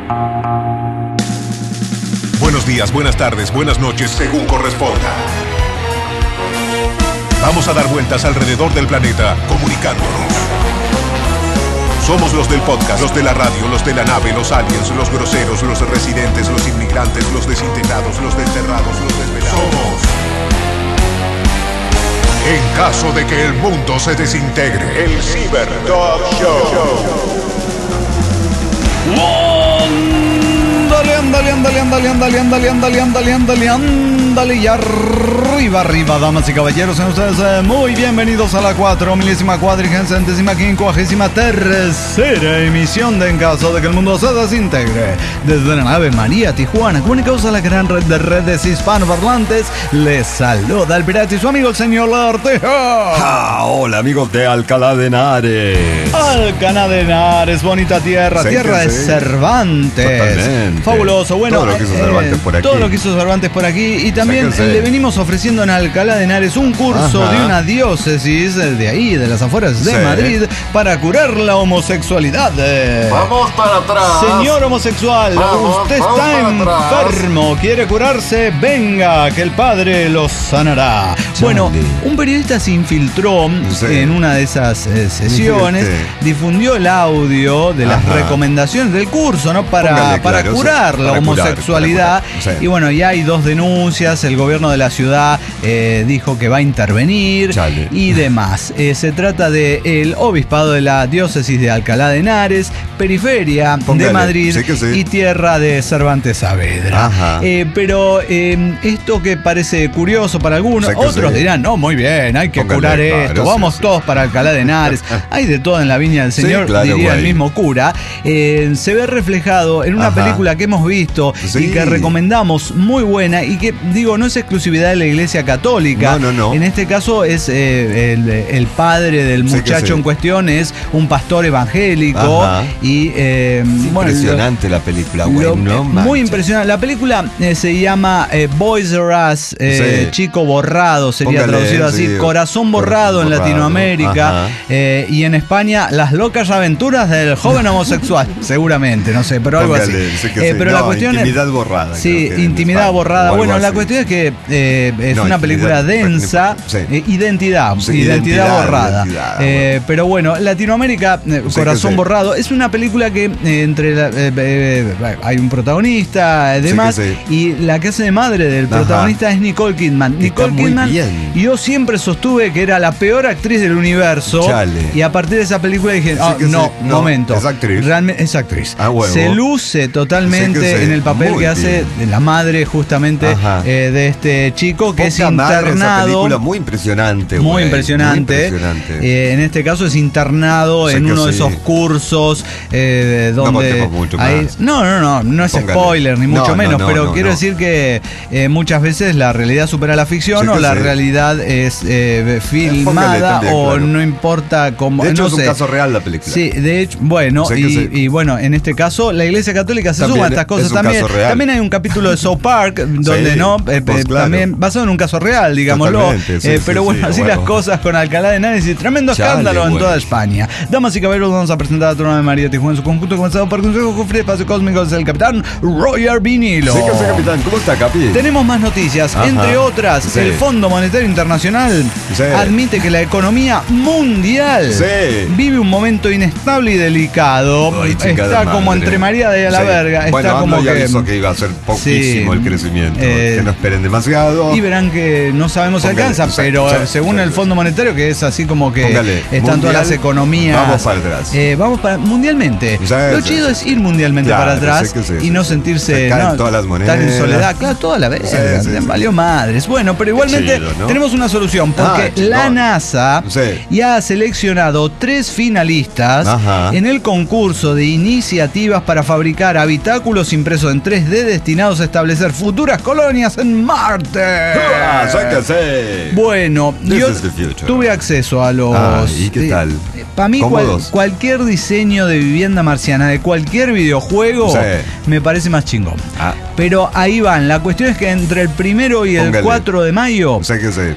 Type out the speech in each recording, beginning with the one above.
Buenos días, buenas tardes, buenas noches, según corresponda. Vamos a dar vueltas alrededor del planeta, comunicándonos. Somos los del podcast, los de la radio, los de la nave, los aliens, los groseros, los residentes, los inmigrantes, los desintegrados, los desterrados, los desvelados. Somos. En caso de que el mundo se desintegre, el Cyber Dog Show. Ándale, y arriba, damas y caballeros, sean ustedes muy bienvenidos a la 4.453ª emisión de En Caso de que el Mundo se Desintegre. Desde la nave María Tijuana, comunicados a la gran red de redes hispanoparlantes, les saluda el pirata y su amigo el señor Arteja. Hola amigos de Alcalá de Henares. Alcalá de Henares, bonita tierra, Sí, tierra de sí. Cervantes. Totalmente. Fabuloso, bueno. Todo lo que hizo Cervantes por aquí. Todo lo que hizo Cervantes por aquí. Y también Sáquense. le venimos ofreciendo en Alcalá de Henares un curso Ajá. de una diócesis de ahí, de las afueras de Sí. Madrid, para curar la homosexualidad. Vamos para atrás. Señor homosexual, Vamos, usted vamos está para atrás. enfermo, quiere curarse, venga, que el Padre lo sanará. Bueno, un periodista se infiltró Sí. en una de esas sesiones, Fíjate. difundió el audio de las Ajá. recomendaciones del curso, ¿no? Para Póngale, para claro, curar sí, la para curar, homosexualidad. para curar, sí. Y bueno, ya hay 2 denuncias, el gobierno de la ciudad dijo que va a intervenir Chale. y demás. Se trata del obispado de la diócesis de Alcalá de Henares, periferia de Póngale, Madrid sí que sí. y tierra de Cervantes Saavedra. Ajá. Pero esto que parece curioso para algunos, Sí que otros sí. dirán, no, muy bien, hay que Póngale, curar claro, esto, sí, vamos sí. todos para Alcalá de Henares. Hay de todo en la viña del Sí, Señor, claro, diría el güey. mismo cura. Se ve reflejado en una Ajá. película que hemos visto Sí. y que recomendamos, muy buena, y que, digo, no es exclusividad de la Iglesia Católica. No. En este caso es el padre del Sí que muchacho sí. en cuestión, es un pastor evangélico. Ajá. Y bueno, Impresionante la película, güey. lo- No muy manches. impresionante. La película se llama Boys R Us, Sí. Chico Borrado, sería Póngale, traducido así, sí, Corazón Borrado en Borrado. Latinoamérica. Ajá. Y en España, Las locas aventuras del joven homosexual, seguramente, no sé, pero algo así. Póngale, sí que sí. Pero la No, cuestión Intimidad borrada. Sí, creo que en intimidad España, borrada. o algo Bueno, la así. cuestión es que es No, una película intimidad, densa, sí. identidad Sí, identidad borrada. identidad, bueno. Pero bueno, Latinoamérica, Corazón sí. Borrado, es una película que hay un protagonista, demás, que y la que hace de madre del Ajá. protagonista es Nicole Kidman. Está Nicole muy Kidman, bien. yo siempre sostuve que era la peor actriz del universo. Chale. Y a partir de esa película dije, Sí ah, que no, sí. No, momento. es actriz. Realmente es actriz. Ah, huevo. Se luce totalmente Sí que sí. en el papel Muy que hace bien. de la madre justamente Ajá. de este chico que es Poca madre, esa internado. película muy impresionante, Muy güey. impresionante. Muy impresionante. En este caso es internado Sí en que uno de sí. esos cursos donde contemos mucho más. no es Póngale. spoiler ni mucho No, menos, no, pero no, quiero no. decir que muchas veces la realidad supera la ficción, Sí o que la sí. realidad es filmada, también, o claro. no importa cómo. De hecho, no es un sé. caso real la película. Sí, de hecho, bueno, Sí que sí. y bueno, en este caso la Iglesia Católica se También suma a estas cosas es un también. caso real. También hay un capítulo de South Park donde Sí, no pues claro. también basado en un caso real, digámoslo. Totalmente, sí, Pero sí, bueno, sí, así bueno. las cosas con Alcalá de Henares y tremendo Chale, escándalo en güey. toda España. Damas y caballeros, vamos a presentar a Trono de María Tijuana en su conjunto, comenzado por Consejo Jufri de Espacio Cósmico, es el capitán Roger Vinilo. Sí que sí, capitán. ¿Cómo está, capi? Tenemos más noticias, Ajá. entre otras, Sí. el Fondo Monetario Internacional Sí. admite que la economía mundial Sí. vive un momento inestable y delicado. Ay, chingada Está como madre. entre María de la Sí. verga. Está Bueno, como AMLO ya que avisó que iba a ser poquísimo Sí. el crecimiento. Eh, que no esperen demasiado. y verán que no sabemos si Póngale, alcanza, exacto, pero exacto, según el exacto. Fondo Monetario, que es así como que Póngale, están mundial, todas las economías. vamos para atrás. Vamos para mundialmente. Sí, Lo sí, chido sí, es sí. ir mundialmente Claro, para atrás sí que sí, y sí, no sí. sentirse Se caen todas las monedas. estar en soledad. Claro, toda la vez. Sí, sí, sí. Valió madres. Bueno, pero igualmente chido, ¿no? tenemos una solución, porque chingón. la NASA Sí. ya ha seleccionado 3 finalistas Ajá. en el concurso de iniciativas para fabricar habitáculos impresos en 3D destinados a establecer futuras colonias en Marte. Ah, sáquese. Bueno, This yo is the future. tuve acceso a los... ¿Y qué tal? Para mí Cómodos. cualquier diseño de vivienda marciana de cualquier videojuego Sí. me parece más chingón. Ah. Pero ahí van. La cuestión es que entre el 1 y el Póngale. 4 de mayo O sea que sé.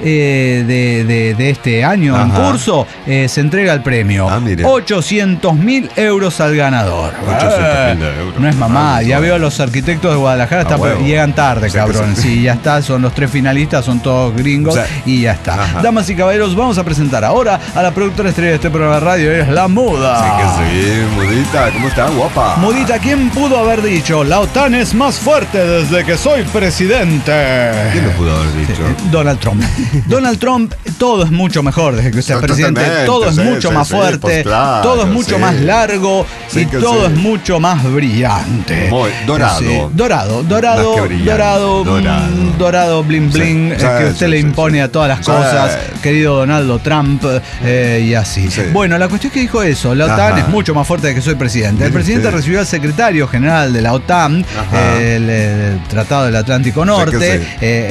de este año en Ajá. curso se entrega el premio. Ah, mire. 800.000 euros al ganador. 800.000 euros. No es mamá. Ah, Ya bueno. veo a los arquitectos de Guadalajara. huevo. Llegan tarde, O sea que cabrón. sí. Sí, ya está. Son los 3 finalistas. Son todos gringos. O sea, y ya está. ajá. Damas y caballeros, vamos a presentar ahora a la productora estrella de este programa de radio. Es la Muda. Sí que sí, Mudita, ¿cómo está? Guapa. Mudita, ¿quién pudo haber dicho? La OTAN es más fuerte desde que soy presidente. ¿Quién lo pudo haber dicho? Donald Trump. Donald Trump, todo es mucho mejor desde que usted es presidente. Totalmente, Todo es sí, mucho sí, más sí, fuerte. pues claro, todo es mucho sí. más largo. Sí y que todo sí. es mucho más brillante. Muy dorado. Sí, dorado, Más que brillante, dorado, dorado. dorado, bling bling. Sí, Es sí, que usted sí, le sí, impone sí. a todas las Sí. cosas, querido Donaldo Trump, y así. Sí. Bueno, la cuestión es que dijo eso. La OTAN Ajá. es mucho más fuerte de que soy presidente. El Mire presidente usted. recibió al secretario general de la OTAN, Ajá. el Tratado del Atlántico que Norte,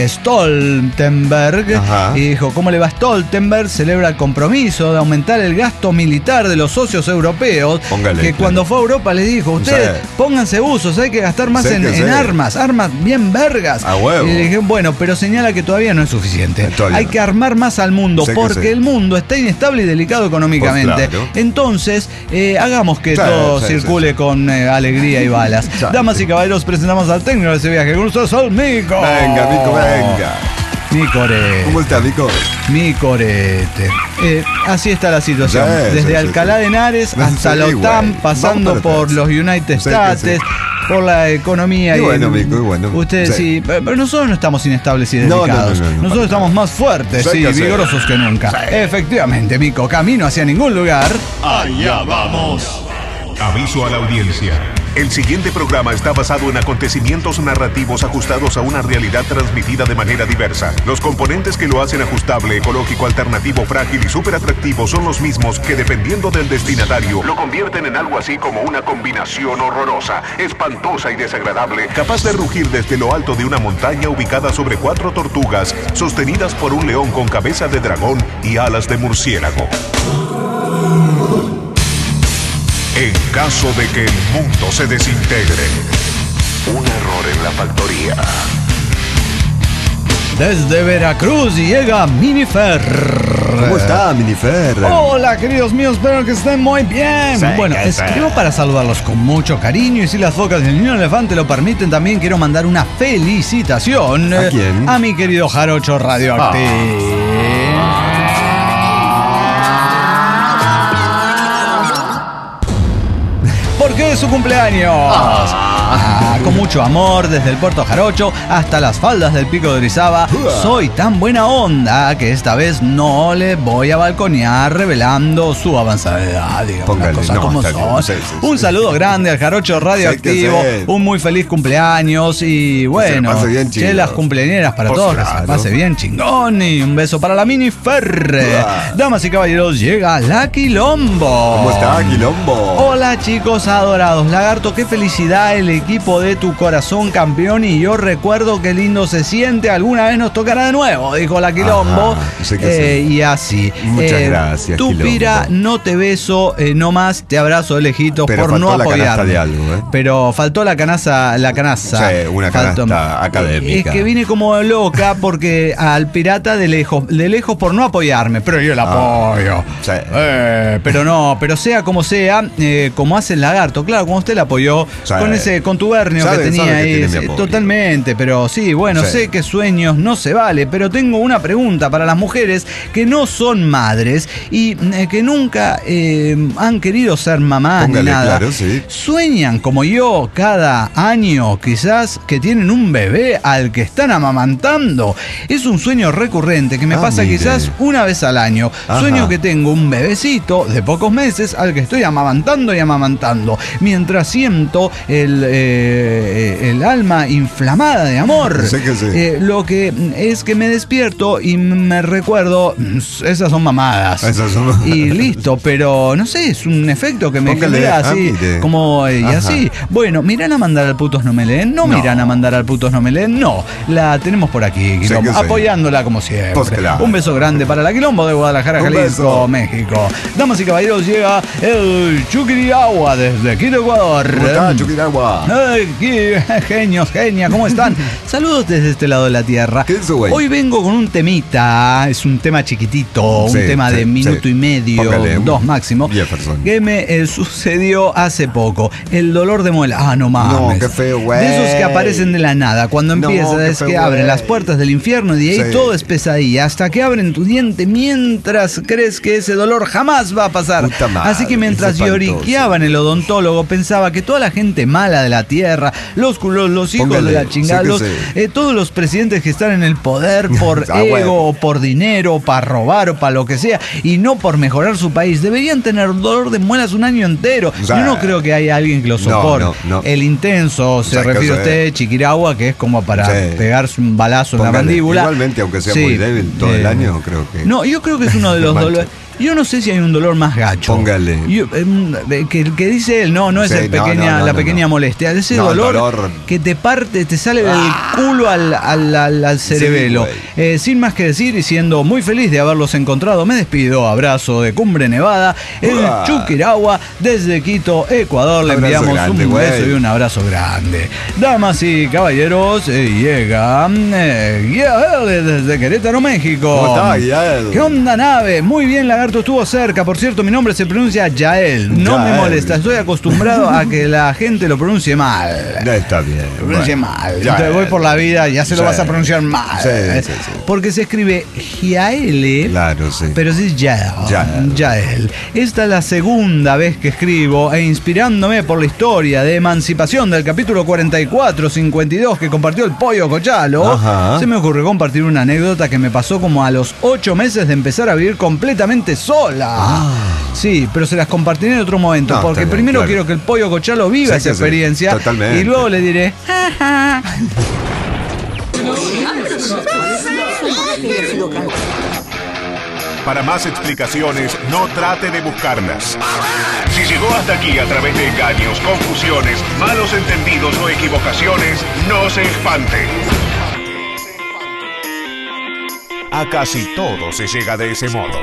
Stoltenberg, Ajá. y dijo, ¿cómo le va Stoltenberg? Celebra el compromiso de aumentar el gasto militar de los socios europeos, Póngale, que claro. cuando fue a Europa les dijo, ustedes Sí. pónganse usos, hay que gastar más Sí en, que en sí. armas bien vergas. A huevo. Y le dije, bueno, pero señala que todavía no es suficiente. Todavía Hay no. que armar más al mundo, Sí que porque sí. el mundo está inestable y delicado económicamente. Pues claro. Entonces, hagamos que Sí, todo sí, circule sí, sí. con alegría y balas. Sí. Damas y caballeros, presentamos al técnico de ese viaje. Con ustedes, al Mico. Venga, Mico, venga. Mi corete. ¿Cómo está, Mico? Mi corete. Así está la situación. Sí, Desde sí, Alcalá sí. de Henares hasta Sí, la OTAN, güey. pasando Vamos para por atrás. los United Sí que States, sí. por la economía. Y bueno, Mico, y bueno. Ustedes sí. Sí. Pero nosotros no estamos inestables y No, no, delicados. no, no, no, nosotros para estamos nada. más fuertes Sí y que sí. vigorosos que nunca. Sí. Efectivamente, Mico, camino hacia ningún lugar. Allá vamos. Aviso a la audiencia. El siguiente programa está basado en acontecimientos narrativos ajustados a una realidad transmitida de manera diversa. Los componentes que lo hacen ajustable, ecológico, alternativo, frágil y súper atractivo son los mismos que, dependiendo del destinatario, lo convierten en algo así como una combinación horrorosa, espantosa y desagradable, capaz de rugir desde lo alto de una montaña ubicada sobre 4 tortugas, sostenidas por un león con cabeza de dragón y alas de murciélago. En caso de que el mundo se desintegre, un error en la factoría. Desde Veracruz llega Minifer. ¿Cómo está, Minifer? Hola, queridos míos, espero que estén muy bien. Sí, Bueno, que sí. escribo para saludarlos con mucho cariño y si las focas del niño elefante lo permiten, también quiero mandar una felicitación ¿A quién? a mi querido Jarocho Radioactivo. Porque es su cumpleaños. Con mucho amor, desde el Puerto Jarocho hasta las faldas del Pico de Orizaba. Soy tan buena onda que esta vez no le voy a balconear revelando su avanzada edad. Digamos Póngale, las cosas no, como está son. bien, sí, sí, Un sí. saludo grande al Jarocho Radioactivo. Sí que sí. Un muy feliz cumpleaños. Y bueno, pase bien, che, las cumpleañeras para Pues todos. Que se claro. la pase bien, chingón. Y un beso para la Mini Ferre. Damas y caballeros, llega la Quilombo. ¿Cómo está, Quilombo? Hola chicos adorados, Lagarto, qué felicidad el equipo de tu corazón campeón y yo recuerdo qué lindo se siente, alguna vez nos tocará de nuevo, dijo la Quilombo. Ajá, sé que sí. Y así. Muchas gracias, Tú Quilombo. Pira, no te beso, no más, te abrazo de lejitos Pero por no faltó la apoyarme. canasta de algo, ¿eh? Pero faltó la canasta. Sí, una canasta académica. Es que vine como loca porque al pirata de lejos por no apoyarme, pero yo la apoyo. Sí. Pero sea como sea, como hace el Lagarto, claro, como usted la apoyó Sí. con ese contubernio que Sabe tenía que ahí, tiene mi sí, apoyo. totalmente, pero sí, bueno, Sí. sé que sueños no se vale, pero tengo una pregunta para las mujeres que no son madres y que nunca han querido ser mamás ni Póngale, nada. claro, sí. Sueñan como yo cada año, quizás que tienen un bebé al que están amamantando. Es un sueño recurrente que me pasa mire. quizás una vez al año. Ajá. Sueño que tengo un bebecito de pocos meses al que estoy amamantando y amamantando, mientras siento el alma inflamada de amor. Sí que sí. Lo que es que me despierto y me recuerdo, esas son mamadas. Y listo, pero no sé, es un efecto que me genera así, como y así. Bueno, ¿miran a mandar al putos no me leen? No miran a mandar al putos no me leen, no. La tenemos por aquí, Quilombo, apoyándola como siempre. Pues claro. Un beso grande para la Quilombo de Guadalajara, Jalisco, México. Damas y caballeros, llega el Chuquiriagua desde Quito, Ecuador. ¿Cómo está, Chuquiriagua? Genios, genia, ¿cómo están? Saludos desde este lado de la tierra. ¿Qué es eso, güey? Hoy vengo con un temita, es un tema chiquitito, un tema de minuto y medio, póngale, 2 máximo, que me sucedió hace poco. El dolor de muela. Ah, no mames. No, qué feo, güey. De esos que aparecen de la nada. Cuando empieza es que abren las puertas del infierno y de ahí todo es pesadilla. Hasta que abren tu diente mientras crees que ese dolor jamás va a pasar. Así que mientras lloriqueaba en el odontólogo, pensaba que toda la gente mala de la tierra, los culos, los hijos de la chingada, todos los presidentes que están en el poder por ego o por dinero, para robar o para lo que sea, y no por mejorar su país, deberían tener dolor de muelas un año entero. Yo no creo que haya alguien que lo soporte. No. El intenso, se refiere a usted, Chiquiragua, que es como para pegarse un balazo en la mandíbula. Igualmente, aunque sea muy débil todo el año, creo que... No, yo creo que es uno de los dolores... Yo no sé si hay un dolor más gacho. Póngale. Que dice él, no es la pequeña molestia. Ese dolor que te parte, te sale del culo al cerebelo. Sin más que decir, y siendo muy feliz de haberlos encontrado, me despido. Abrazo de Cumbre Nevada, el Chuquiragua, desde Quito, Ecuador. Le enviamos un beso y un abrazo grande. Damas y caballeros, llega Yael desde Querétaro, México. ¿Cómo está, Yael? ¿Qué onda, nave? Muy bien, lagarto. Estuvo cerca, por cierto, mi nombre se pronuncia Yael. No me molesta, estoy acostumbrado a que la gente lo pronuncie mal. Está bien. Lo pronuncie mal. Entonces voy por la vida, ya se lo vas a pronunciar mal. Sí. Porque se escribe Yael. Claro, sí. Pero sí es Yael. Esta es la segunda vez que escribo e inspirándome por la historia de emancipación del capítulo 44-52 que compartió el Pollo Cochalo. Se me ocurrió compartir una anécdota que me pasó como a los 8 meses de empezar a vivir completamente sola. Sí, pero se las compartiré en otro momento, porque primero quiero que el Pollo Cochalo viva esa experiencia y luego le diré Para más explicaciones, no trate de buscarlas. Si llegó hasta aquí a través de engaños, confusiones, malos entendidos o equivocaciones, no se espante. A casi todo se llega de ese modo.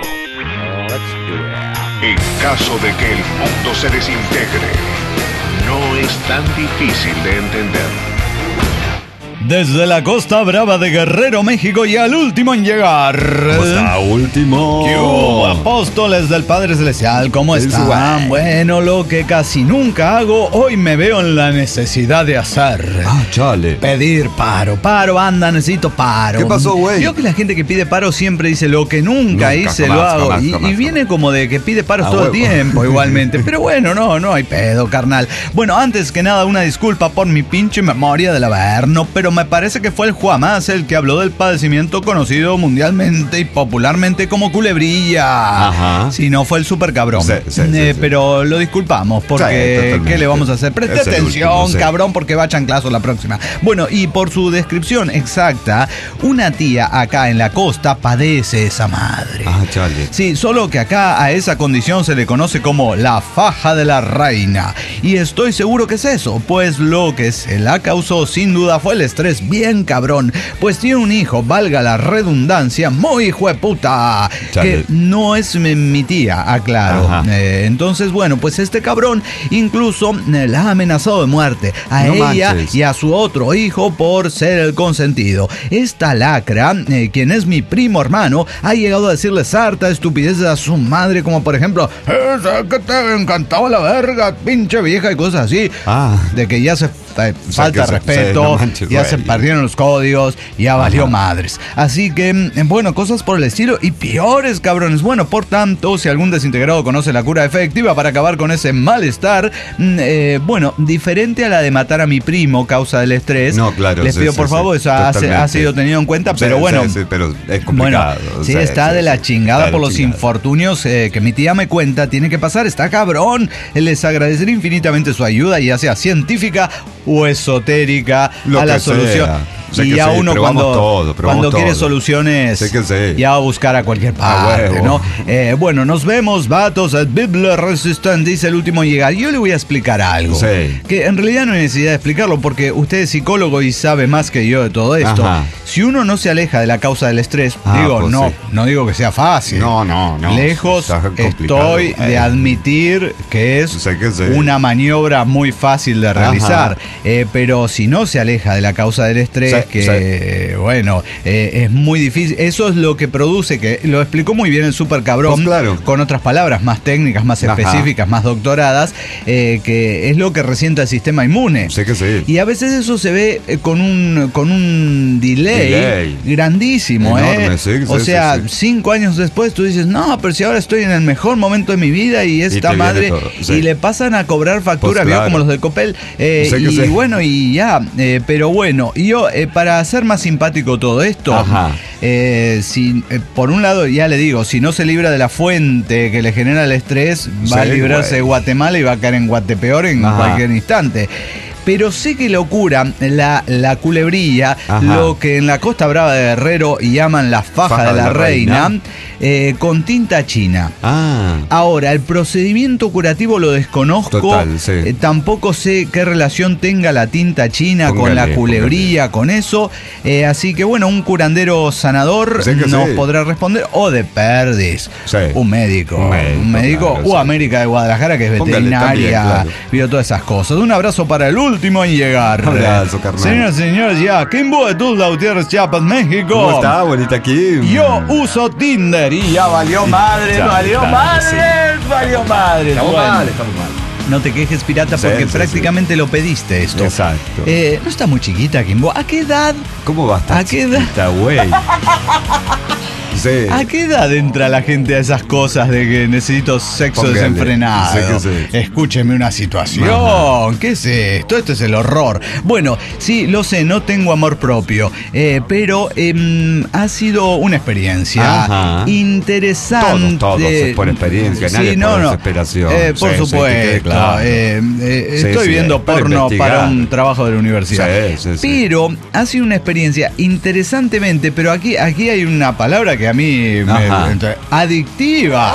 En caso de que el mundo se desintegre, no es tan difícil de entender. Desde la Costa Brava de Guerrero, México, y al último en llegar. Costa último. ¿Qué hubo, apóstoles del Padre Celestial? ¿Cómo están? Bueno, lo que casi nunca hago, hoy me veo en la necesidad de hacer. Chale. Pedir paro, banda, necesito paro. ¿Qué pasó, güey? Yo que la gente que pide paro siempre dice lo que nunca hice, jamás, lo hago. Jamás, y viene como de que pide paros todo el tiempo, igualmente. Pero bueno, no hay pedo, carnal. Bueno, antes que nada, una disculpa por mi pinche memoria del Averno, pero me parece que fue el Juamás el que habló del padecimiento conocido mundialmente y popularmente como culebrilla. Si no, fue el super cabrón. Pero lo disculpamos porque ¿qué le vamos a hacer? Preste atención, cabrón, porque va a chanclazo la próxima. Bueno, y por su descripción exacta, una tía acá en la costa padece esa madre. Chale. Sí, solo que acá a esa condición se le conoce como la faja de la reina. Y estoy seguro que es eso, pues lo que se la causó sin duda fue el estrés bien cabrón, pues tiene un hijo, valga la redundancia, muy hijo de puta, que no es mi tía, aclaro. Entonces, bueno, pues este cabrón incluso la ha amenazado de muerte a ella y a su otro hijo por ser el consentido. Esta lacra, quien es mi primo hermano, ha llegado a decirle sarta estupideces a su madre, como por ejemplo, que te encantaba la verga, pinche vieja, y cosas así, de que ya se falta de respeto, no manches, ya güey. se perdieron los códigos, ya valió madres. Así que, bueno, cosas por el estilo y peores, cabrones. Bueno, por tanto, si algún desintegrado conoce la cura efectiva para acabar con ese malestar, bueno, diferente a la de matar a mi primo, causa del estrés, No, claro, les sí, pido sí, por sí, favor, eso totalmente. ha sido tenido en cuenta, pero Sí, bueno. sí, pero es complicado. Bueno, sí, está de la chingada Está por de los chingada. infortunios que mi tía me cuenta, tiene que pasar, está cabrón. Les agradeceré infinitamente su ayuda, ya sea científica o esotérica, Lo a la que solución. sea. Sé Y que ya sí, uno probamos cuando, todo, probamos cuando quiere todo. soluciones, Sé que sí. ya va a buscar a cualquier parte, huevo. ¿no? Bueno, nos vemos, vatos. Bible Resistant dice el último en llegar. Yo le voy a explicar algo. Sí. Que en realidad no hay necesidad de explicarlo porque usted es psicólogo y sabe más que yo de todo esto. Ajá. Si uno no se aleja de la causa del estrés, digo, pues no, sí. no digo que sea fácil. No. Lejos Está complicado. estoy de admitir que es Sé que sí. una maniobra muy fácil de realizar. Pero si no se aleja de la causa del estrés, Sí, que bueno, es muy difícil. Eso es lo que produce, que lo explicó muy bien el super cabrón, Pues claro. con otras palabras más técnicas, más Ajá. específicas, más doctoradas, que es lo que resienta el sistema inmune. Sé que sí. Y a veces eso se ve con un delay grandísimo, Enorme, sí, o sí, sea, sí, sí. 5 años después tú dices, no, pero si ahora estoy en el mejor momento de mi vida y esta te viene madre, todo, sí. y le pasan a cobrar factura, Pues ¿vio? claro. Como los del Copel, Sé que y sí. bueno, y ya, pero bueno, y yo, para hacer más simpático todo esto, Ajá. por un lado, ya le digo, si no se libra de la fuente que le genera el estrés, va a Sí, librarse de güey. Guatemala y va a caer en Guatepeor en Ajá. cualquier instante. Pero sé que lo cura la culebrilla, Ajá. lo que en la Costa Brava de Guerrero llaman la faja de la reina, con tinta china. Ahora, el procedimiento curativo lo desconozco. Total, sí. Tampoco sé qué relación tenga la tinta china con Póngale, la culebrilla, con eso. Así que bueno, un curandero sanador Sé que nos sí. podrá responder. O de perdiz. Sí. Un médico. Claro, O sí. América de Guadalajara, que es Póngale veterinaria. también, claro. Vio todas esas cosas. Un abrazo para el último en llegar. Abrazo, carnal. Señoras y señores, ya. Kimbo de Tuzla Gutiérrez, Chiapas, México. ¿Cómo está, bonita Kim? Yo uso Tinder y ya valió madre, Ya, valió claro, madre, sí. valió madre. Estamos Bueno, mal. no te quejes, pirata, Sí, porque sí, prácticamente lo pediste esto. Exacto. No está muy chiquita, Kimbo. ¿A qué edad? ¿Cómo va a estar ¿A qué edad? chiquita, güey? Sí. ¿A qué edad entra la gente a esas cosas de que necesito sexo Póngale, desenfrenado? sé que sí. Escúcheme una situación. Ajá. ¿Qué es esto? Esto es el horror. Bueno, sí, lo sé, no tengo amor propio, pero ha sido una experiencia Ajá. interesante. Todos es por experiencia, nadie Sí, por no. desesperación. Por Sí, sí, supuesto. que quede claro. Estoy sí, viendo para porno investigar. para un trabajo de la universidad. Sí, sí. Pero ha sido una experiencia interesantemente, pero aquí hay una palabra que a mí me... Ajá. Adictiva.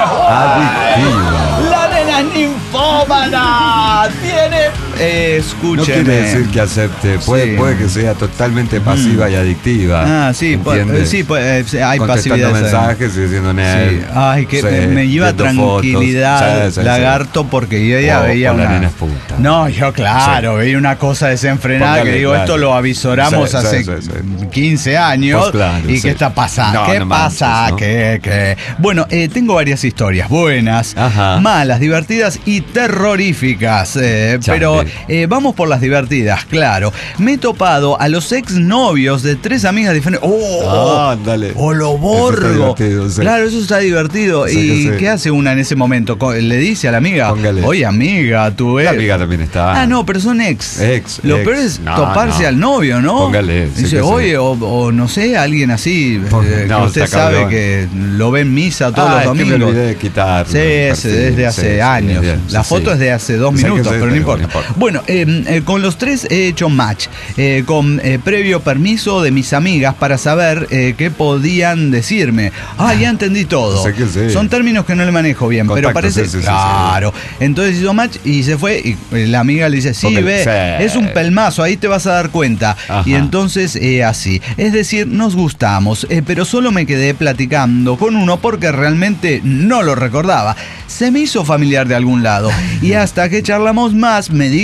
Adictiva. La nena ninfómana tiene... No escúcheme. quiere decir que acepte, puede, Sí. puede que sea totalmente pasiva y adictiva. Sí, ¿entiendes? sí, hay Contestando pasividad. mensajes y diciendo Sí. Ay, que me lleva viendo tranquilidad, fotos. Sí, sí, lagarto, porque yo ya O veía la una... nena es puta. No, yo claro, veía una cosa desenfrenada Póngale, que digo, claro. esto lo avisoramos Sí, hace sí, sí. 15 años. Pues claro, ¿Y sí. qué está pasando? No, ¿Qué no pasa? manches, ¿no? ¿Qué? Bueno, tengo varias historias buenas, Ajá. malas, divertidas y terroríficas. Pero vamos por las divertidas, claro. Me he topado a los exnovios de 3 amigas diferentes. Ándale. ¡Oh, lo Eso está borgo! divertido, sí. Claro, eso está divertido. Sí, ¿Y que sí. qué hace una en ese momento? Le dice a la amiga, Póngale. oye amiga, tú La eres... amiga también está. No, pero son ex. Ex, Lo ex. peor es No, toparse no. al novio, ¿no? Póngale, sí Dice, que sí. oye, o no sé, alguien así, Póngale. que No, usted está sabe cabrón. que lo ve en misa todos los Es que me domingos. olvidé de quitar. Sí, es desde hace años. La foto es de hace 2 Sé que minutos, sí, pero no importa. Bueno, con los 3 he hecho match, con previo permiso de mis amigas para saber qué podían decirme. Ya entendí todo. Sé que sí. Son términos que no le manejo bien, pero Contacto, parece... sí, sí, sí, claro. Entonces hizo match y se fue y la amiga le dice, sí, Porque- ve, sí. es un pelmazo, ahí te vas a dar cuenta. Ajá. Y entonces así. Es decir, nos gustamos, pero solo me quedé platicando con uno porque realmente no lo recordaba. Se me hizo familiar de algún lado. Y hasta que charlamos más me di cuenta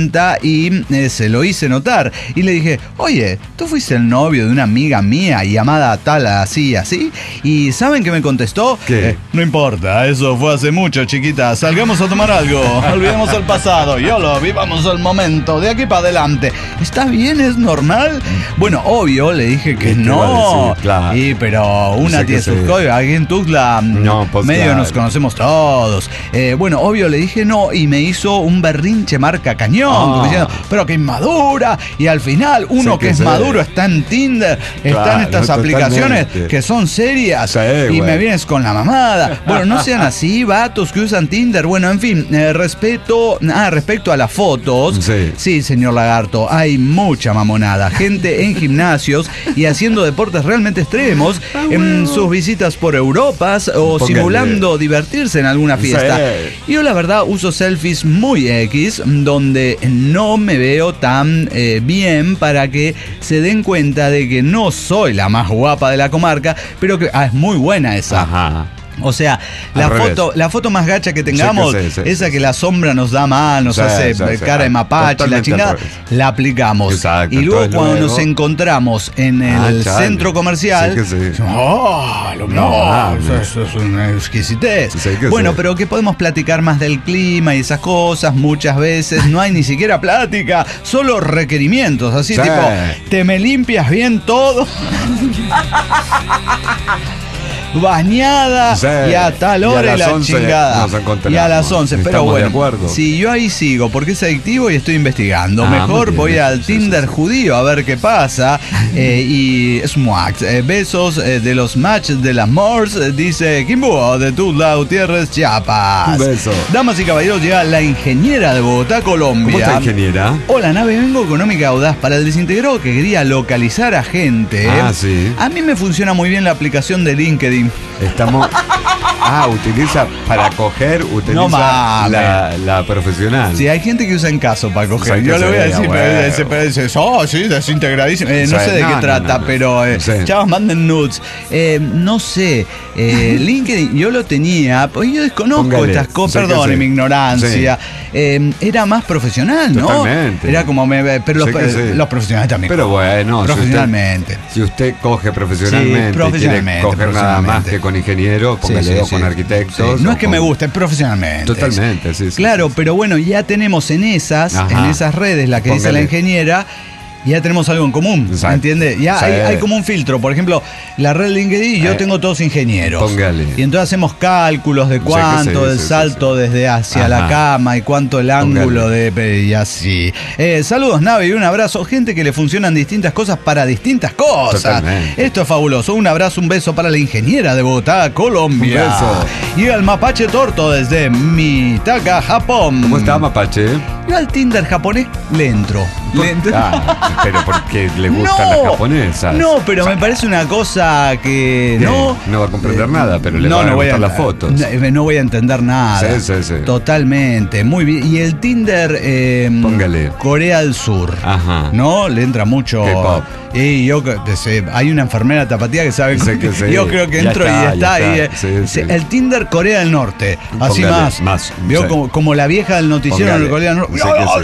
cuenta y se lo hice notar. Y le dije, oye, ¿tú fuiste el novio de una amiga mía llamada tal así, así? ¿Y saben qué me contestó? ¿Qué? No importa, eso fue hace mucho, chiquita. Salgamos a tomar algo. Olvidemos el pasado. YOLO, vivamos el momento. De aquí para adelante. ¿Está bien? ¿Es normal? Bueno, obvio, le dije que ¿Qué te iba a no. decir? Claro. Y pero una sé que tiene sus sí. códigos. Aquí en Tuxtla No, pues medio claro. nos conocemos todos. Bueno, obvio, le dije no y me hizo un berrinche marca cañón. Como diciendo, pero que inmadura. Y al final, uno Sé que que es sí. maduro está en Tinder, está Claro, en estas totalmente. aplicaciones que son serias. Sí, y güey. me vienes con la mamada. Bueno, no sean así, vatos que usan Tinder. Bueno, en fin, respecto a las fotos. Sí, señor Lagarto, hay mucha mamonada. Gente en gimnasios y haciendo deportes realmente extremos en sus visitas por Europas o Póngale. simulando divertirse en alguna fiesta. Sí. Yo la verdad uso selfies muy X, donde no me veo tan bien para que se den cuenta de que no soy la más guapa de la comarca, pero que es muy buena esa. Ajá. O sea, Al la foto más gacha que tengamos, Sí, esa que la sombra nos da mal, nos Sí, hace sí, sí. cara de mapache, la Totalmente chingada, al revés. la aplicamos. Exacto, y luego entonces cuando luego- nos encontramos en el chale. centro comercial, Sí que sí. decimos, ¡oh! No, No, eso, mames. eso es una exquisitez. Sí que Bueno, sí. pero que podemos platicar más del clima y esas cosas. Muchas veces no hay ni siquiera plática, solo requerimientos. Así Sí. tipo, ¿te me limpias bien todo? Bañada Sí. y a tal Y a hora y las la 11 chingada. nos encontramos. Y a las 11, pero Estamos de bueno. acuerdo. Sí, yo ahí sigo porque es adictivo y estoy investigando. Ah, Mejor muy bien, voy eso, al sí, Tinder sí, sí. judío a ver qué pasa. Y Smuax, besos de los matches de las Mors, dice Kimbo de Tuzla Gutiérrez, Chiapas. Un beso. Damas y caballeros, llega la ingeniera de Bogotá, Colombia. ¿Cómo está, ingeniera? Hola, nave, vengo económica audaz para el desintegrado que quería localizar a gente. Ah, sí. A mí me funciona muy bien la aplicación de LinkedIn. Estamos... utiliza para coger, utiliza No mames. la profesional. Sí, hay gente que usa en caso para coger. Sí, Yo que le voy a sí, decir, bueno. pero dices, oh, sí, desintegradísimo. No Sí, sé de no, qué no, trata, no. pero Sí. chavos, manden nudes. No sé, LinkedIn, yo lo tenía, pues yo desconozco Póngale, estas cosas, sé que perdone sí. mi ignorancia. Era más profesional, ¿no? Totalmente. Era como, pero Sé que sí. los profesionales también. Pero bueno, profesionalmente. Si usted coge profesionalmente, Sí, profesionalmente, quiere coger nada más profesionalmente. que con ingeniero, póngale Sí, sí, dos sí. con arquitectos. Sí. No o es que con- me guste, profesionalmente. Totalmente, sí, sí. Claro, sí. pero bueno, ya tenemos en esas Ajá. redes, la que dice la Póngale. ingeniera, ya tenemos algo en común, Exacto. ¿entiende? Ya Sí. hay como un filtro. Por ejemplo, la red LinkedIn, yo tengo todos ingenieros. Póngale. Y entonces hacemos cálculos de cuánto, sí, el sí, salto sí, sí. desde hacia la Ajá. cama y cuánto el ángulo y así. Saludos, nave, y un abrazo. Gente que le funcionan distintas cosas para distintas cosas. Totalmente. Esto es fabuloso. Un abrazo, un beso para la ingeniera de Bogotá, Colombia. Un beso. Y al mapache torto desde Mitaka, Japón. ¿Cómo está, Mapache? Yo al Tinder japonés le entro. Le entro. Pero porque le gustan las japonesas. No, pero me parece una cosa que ¿Qué? no. No va a comprender nada, pero le van a voy gustar las fotos. No voy a entender nada. Sí, sí, sí. Totalmente, muy bien. Y el Tinder Póngale. Corea del Sur. Ajá. ¿No? Le entra mucho. K-pop. Y yo hay una enfermera tapatía que sabe Sí, que sí. yo creo que Ya entro está, y ya está ahí. está. Sí, sí. El Tinder Corea del Norte. Así Póngale, más. más, Vio sí. como la vieja del noticiero en el Póngale. Corea del Norte. Sí, que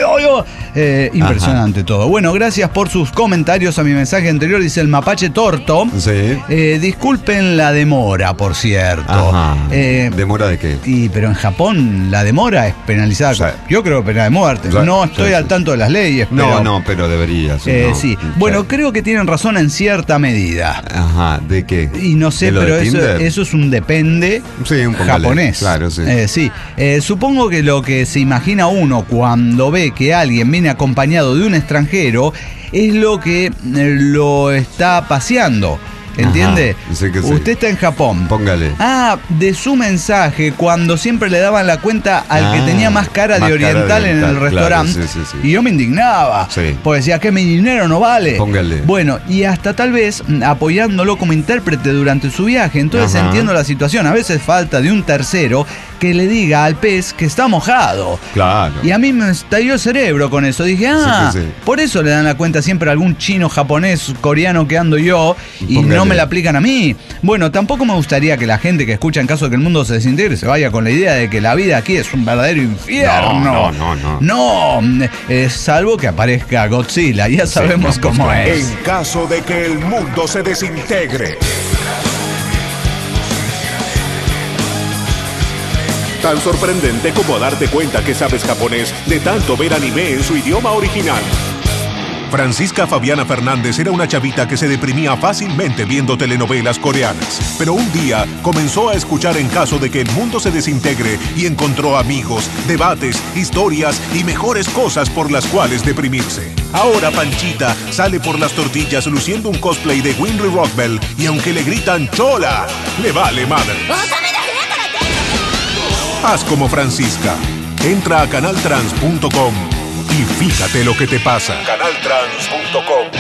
sí. Impresionante todo. Bueno, gracias por sus comentarios a mi mensaje anterior. Dice el mapache torto. Sí. Disculpen la demora, por cierto. Ajá. Eh, ¿Demora de qué? pero en Japón la demora es penalizada. Sí. Yo creo que pena de muerte. Sí, No estoy sí, al sí. tanto de las leyes. Pero, No, pero debería. sí. Sí. Bueno, creo que tienen razón en cierta medida. Ajá, ¿de qué? Y no sé, ¿De lo pero de Tinder? eso es un depende Sí, un póngale. japonés. Claro, sí. Sí. Supongo que lo que se imagina uno cuando ve que alguien viene acompañado de un extranjero es lo que lo está paseando. ¿Entiende? Ajá, sí que sí. Usted está en Japón. Póngale. De su mensaje cuando siempre le daban la cuenta al que tenía más cara más de cara de oriental en el oriental, restaurante. claro, sí, sí, sí. Y yo me indignaba. Sí. Pues decía que mi dinero no vale. Póngale. Bueno, y hasta tal vez apoyándolo como intérprete durante su viaje. Entonces Ajá. entiendo la situación. A veces falta de un tercero que le diga al pez que está mojado. Claro. Y a mí me estalló el cerebro con eso. Dije, Sí, sí. por eso le dan la cuenta siempre a algún chino, japonés, coreano que ando yo y Póngale. no me la aplican a mí. Bueno, tampoco me gustaría que la gente que escucha En caso de que el mundo se desintegre se vaya con la idea de que la vida aquí es un verdadero infierno. No, salvo que aparezca Godzilla, ya sabemos cómo es. En caso de que el mundo se desintegre. Tan sorprendente como darte cuenta que sabes japonés de tanto ver anime en su idioma original. Francisca Fabiana Fernández era una chavita que se deprimía fácilmente viendo telenovelas coreanas, pero un día comenzó a escuchar En caso de que el mundo se desintegre y encontró amigos, debates, historias y mejores cosas por las cuales deprimirse. Ahora Panchita sale por las tortillas luciendo un cosplay de Winry Rockbell y aunque le gritan ¡Chola!, le vale madre. Haz como Francisca. Entra a canaltrans.com y fíjate lo que te pasa. Canaltrans.com.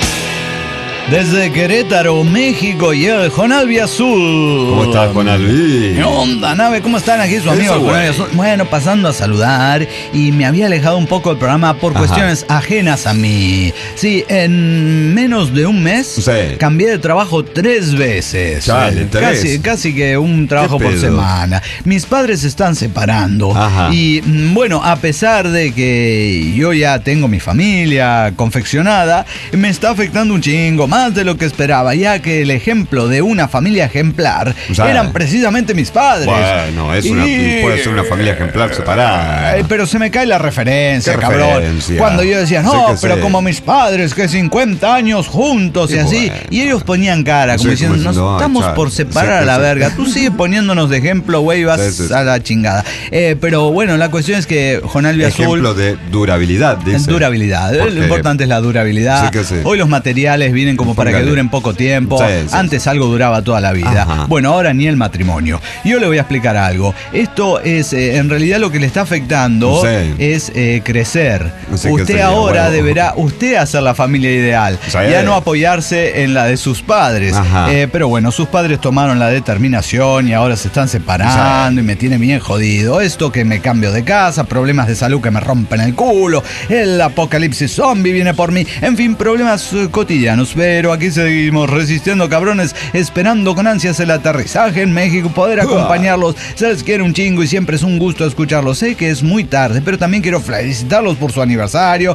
Desde Querétaro, México, llega el Jonalvi Azul. ¿Cómo estás, Jonalvi? ¿Qué onda, nave? ¿Cómo están aquí sus amigos? Jonalvi Azul. Bueno, pasando a saludar, y me había alejado un poco del programa por cuestiones ajenas a mí. Sí, en menos de un mes cambié de trabajo 3 veces. Chale, casi que un trabajo por semana. Mis padres se están separando. Y bueno, a pesar de que yo ya tengo mi familia confeccionada, me está afectando un chingo más de lo que esperaba, ya que el ejemplo de una familia ejemplar eran precisamente mis padres. Bueno, puede ser una familia ejemplar separada. Pero se me cae la referencia, cabrón. Cuando yo decía, no, pero como mis padres, que 50 años juntos y así. Y ellos ponían cara, como diciendo, nos estamos por separar a la verga. Tú sigues poniéndonos de ejemplo, güey, vas a la chingada. Pero bueno, la cuestión es que Jonalvi Azul... Ejemplo de durabilidad, dice. Durabilidad. Lo importante es la durabilidad. Hoy los materiales vienen como para que duren poco tiempo. Antes algo duraba toda la vida. Bueno, ahora ni el matrimonio. Yo le voy a explicar algo. Esto es, en realidad lo que le está afectando es crecer. Usted ahora deberá hacer la familia ideal. Ya no apoyarse en la de sus padres. Pero bueno, sus padres tomaron la determinación y ahora se están separando y me tiene bien jodido. Esto que me cambio de casa, problemas de salud que me rompen el culo, el apocalipsis zombie viene por mí. En fin, problemas cotidianos. Pero aquí seguimos resistiendo, cabrones, esperando con ansias el aterrizaje en México, poder acompañarlos. Se les quiere un chingo y siempre es un gusto escucharlos. Sé que es muy tarde, pero también quiero felicitarlos por su aniversario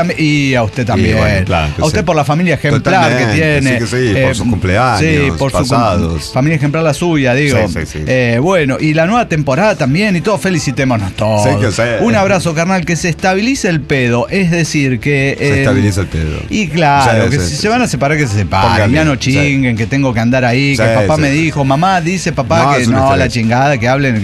y a usted también. Bueno, claro, a usted por la familia ejemplar que tiene. Por sus cumpleaños por pasados. Familia ejemplar la suya, digo. Bueno, y la nueva temporada también y todos felicitémonos todos. Un abrazo, carnal, que se estabilice el pedo, es decir, que... se estabiliza el pedo. Y claro, que si se van a separar, que se separen, ya no chinguen, que tengo que andar ahí, que papá me dijo, mamá dice papá que no, la chingada, que hablen,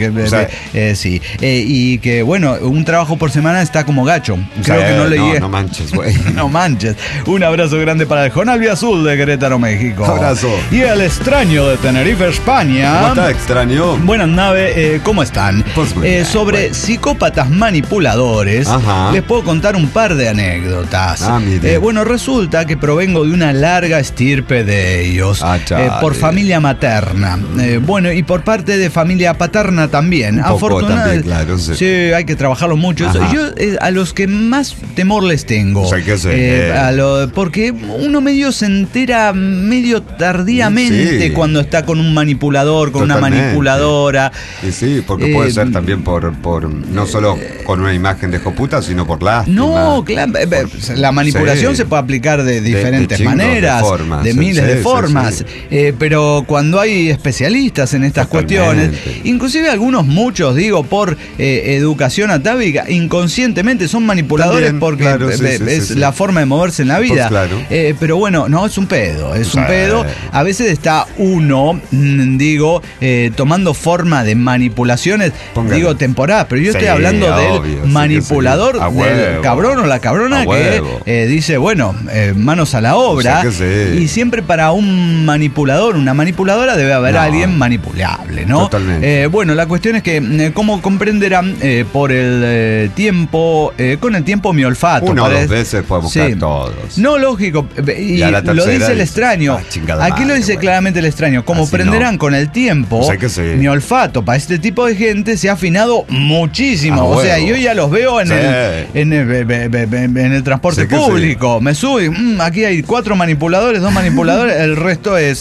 y que bueno, un trabajo por semana está como gacho. Creo que no leí. No manches, güey. No manches. Un abrazo grande para el Jonalvi Azul de Querétaro, México. Abrazo. Y el extraño de Tenerife, España. ¿Cómo está, extraño? Buenas, nave, ¿cómo están? Pues bien, psicópatas manipuladores, les puedo contar un par de anécdotas. Bueno, resulta que provengo de una larga estirpe de ellos, por familia materna, bueno, y por parte de familia paterna también. Afortunadamente, claro, sí, hay que trabajarlo mucho. Yo a los que más temor les tengo, porque uno medio se entera medio tardíamente cuando está con un manipulador, con una manipuladora. Sí, porque puede ser también por no solo con una imagen de joputa, sino por lástima. No, claro, la manipulación se puede aplicar de diferentes maneras, de miles de formas, pero cuando hay especialistas en estas cuestiones, inclusive muchos, digo, por educación atávica, inconscientemente son manipuladores porque es la forma de moverse en la vida. Pero bueno, no, es un pedo, a veces está uno, tomando forma de manipulaciones, temporadas, pero yo estoy hablando del manipulador, del cabrón o la cabrona que dice, bueno, manos a la obra, y siempre para un manipulador, una manipuladora, debe haber alguien manipulable, ¿no? Totalmente. Bueno, la cuestión es que, como comprenderán, por el tiempo, con el tiempo mi olfato. Una o dos veces puede buscar todos. No, lógico, y lo dice el extraño. Aquí lo dice claramente el extraño. Como comprenderán, con el tiempo, mi olfato para este tipo de gente se ha afinado muchísimo. O sea, yo ya los veo en el transporte público. Me subo y aquí hay 4 manipuladores manipuladores, el resto es...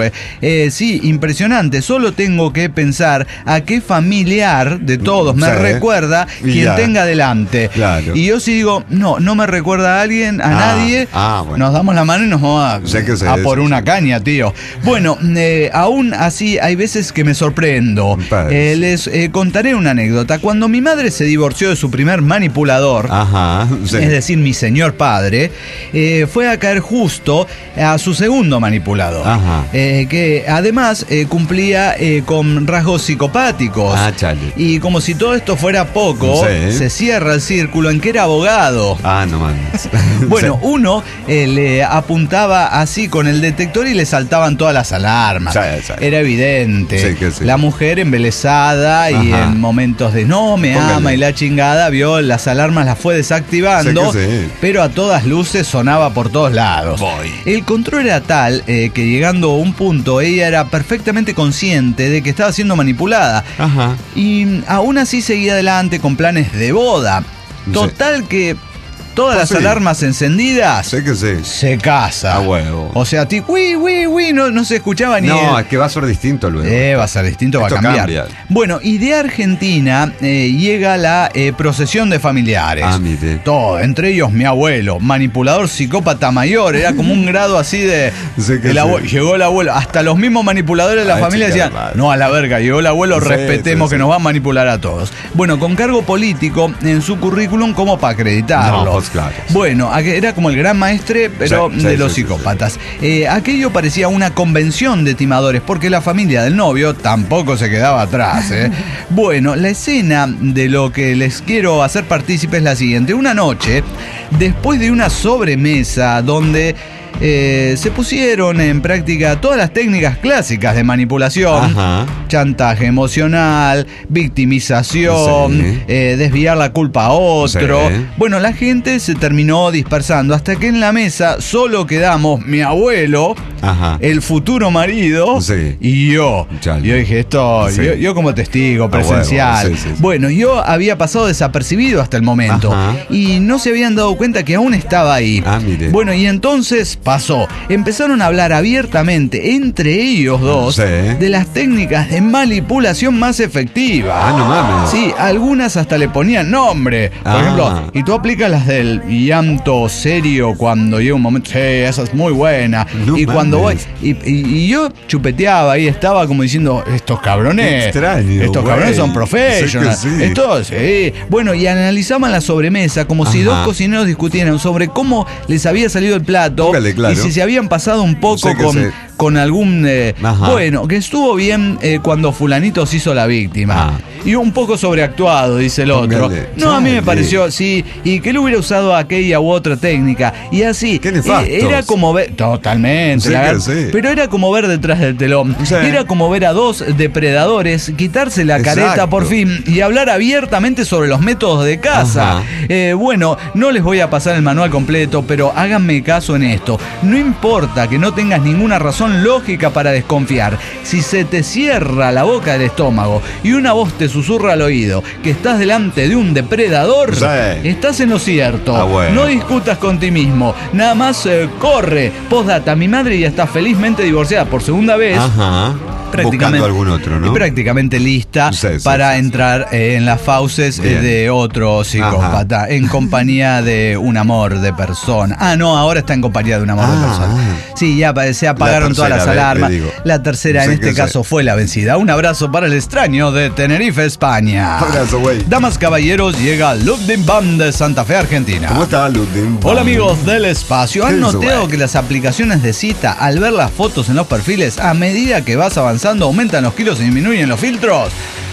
sí, impresionante. Solo tengo que pensar a qué familiar de todos me recuerda quien tenga delante. Claro. Y yo sí digo, no me recuerda a alguien, a nadie. Bueno. Nos damos la mano y nos vamos a por una caña, tío. Bueno, aún así hay veces que me sorprendo. Les contaré una anécdota. Cuando mi madre se divorció de su primer manipulador, es decir, mi señor padre, fue a caer justo a su segundo manipulador, que además cumplía con rasgos psicopáticos. Y como si todo esto fuera poco, se cierra el círculo en que era abogado. No mames. Bueno, uno le apuntaba así con el detector y le saltaban todas las alarmas. Era evidente. La mujer embelesada y en momentos de no me ama y la chingada, vio las alarmas, las fue desactivando, pero a todas luces sonaba por todos lados. El control era tal que llegando a un punto ella era perfectamente consciente de que estaba siendo manipulada. Y aún así seguía adelante con planes de boda. Total que todas las alarmas encendidas, se casa. Huevo. O sea, no se escuchaba ni... No, es que va a ser distinto luego. Va a ser distinto, va a cambiar. Cambia. Bueno, y de Argentina llega la procesión de familiares. Mire. Todo, entre ellos mi abuelo, manipulador psicópata mayor, era como un grado así de... Llegó el abuelo, hasta los mismos manipuladores de la familia decían, no, a la verga, llegó el abuelo, respetemos que nos va a manipular a todos. Bueno, con cargo político en su currículum como para acreditarlo. Claro. Bueno, era como el gran maestre, pero de los psicópatas. Aquello parecía una convención de timadores, porque la familia del novio tampoco se quedaba atrás. Bueno, la escena de lo que les quiero hacer partícipe es la siguiente. Una noche, después de una sobremesa donde... se pusieron en práctica todas las técnicas clásicas de manipulación, chantaje emocional, victimización, desviar la culpa a otro. Bueno, la gente se terminó dispersando hasta que en la mesa solo quedamos mi abuelo, el futuro marido y yo. Yo dije, esto, yo como testigo presencial. Bueno, yo había pasado desapercibido hasta el momento y no se habían dado cuenta que aún estaba ahí. Bueno, y entonces pasó. Empezaron a hablar abiertamente entre ellos dos de las técnicas de manipulación más efectivas. No mames. Sí, algunas hasta le ponían nombre. Por ejemplo, y tú aplicas las del llanto serio cuando llega un momento. Sí, esa es muy buena. Y cuando voy. Y yo chupeteaba ahí, estaba como diciendo, estos cabrones. Estos cabrones son professionals. Estos, Bueno, y analizaban la sobremesa como si dos cocineros discutieran sobre cómo les había salido el plato. Y si se habían pasado un poco con algún... bueno, que estuvo bien cuando fulanito se hizo la víctima. Y un poco sobreactuado, dice el otro. A mí me pareció, y que él hubiera usado aquella u otra técnica. Y así, era como ver... Totalmente. Pero era como ver detrás del telón. Era como ver a dos depredadores quitarse la careta por fin y hablar abiertamente sobre los métodos de caza. Bueno, no les voy a pasar el manual completo, pero háganme caso en esto. No importa que no tengas ninguna razón lógica para desconfiar. Si se te cierra la boca del estómago y una voz te susurra al oído que estás delante de un depredador, estás en lo cierto. No discutas con ti mismo. Nada más corre. Postdata, mi madre ya está felizmente divorciada por segunda vez. Buscando algún otro, ¿no? Prácticamente lista para entrar en las fauces de otro psicópata, en compañía de un amor de persona. Ahora está en compañía de un amor de persona. Sí, ya se apagaron todas las alarmas. La tercera en este caso fue la vencida. Un abrazo para el extraño de Tenerife, España. Abrazo, güey. Damas, caballeros, llega Ludwig Band de Santa Fe, Argentina. ¿Cómo está Ludwig? Hola, amigos del espacio. ¿Han notado que las aplicaciones de cita, al ver las fotos en los perfiles, a medida que vas avanzando, aumentan los kilos y disminuyen los filtros?